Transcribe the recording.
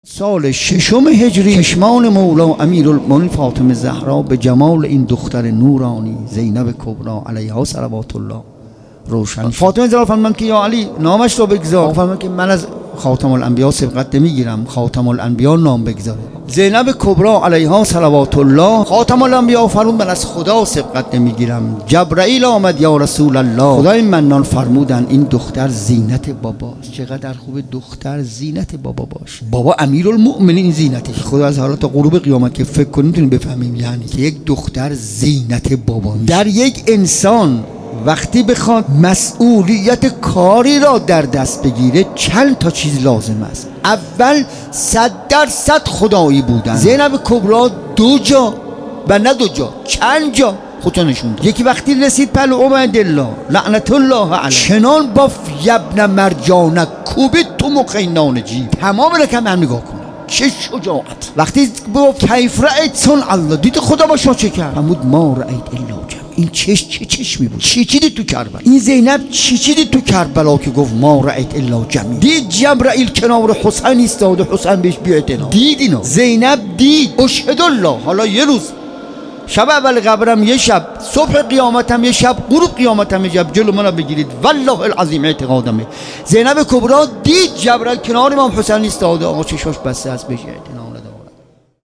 سال 6 هجری چشمان مولا امیرالمومنین فاطمه زهرا به جمال این دختر نورانی زینب کبری علیها صلوات الله روشن. فاطمه زهرا فرمود که یا علی نامش رو بگذار. فرمود که من از خاتم الانبیا سبقت نمیگیرم، خاتم الانبیا نام بگذاره. زینب کبری علیها صلوات الله خاتم الانبیا فرمود من از خدا سبقت نمیگیرم. جبرئیل آمد یا رسول الله، خدای منان فرمودن این دختر زینت باباست. چقدر خوبه دختر زینت بابا باشه. بابا امیرالمومنین زینتش. خدا از حالا تا غروب قیامت که فکر کنید میتونید بفهمیم یعنی که یک دختر زینت بابا در یک انسان وقتی بخواد مسئولیت کاری را در دست بگیره چند تا چیز لازم است. اول 100% خدایی بودن. زینب کبری 2 جا و نه 2 جا چند جا خودشو نشون داد. یکی وقتی رسید پل عبیدالله لعنت الله علیه چنان باف یبن مرجانک کوبید تو مخینان جیب. تمام رکم هم نگاه کن چه شجاعت. وقتی گفت کیف رأیت صنع الله، دید خدا با شما چه کرد؟ فرمود ما رأیت الا جمع. این چه چشمی بود؟ چی دید تو کربلا؟ این زینب چی دید تو کربلا که گفت ما رأیت الا جمع؟ دید جبرئیل کنار حسین ایستاده، حسین بهش بیاعتنا. دید اینو زینب دید. اشهد الله. حالا یه روز شب اول قبرم یه شب، صبح قیامتم یه شب، غروب قیامتم یه شب، جلو منو بگیرید والله العظیم اعتقادمه. زینب کبری دید جبرئیل کنار امام حسین ایستاده، آقا چشاش بسته است بهش اعتنا.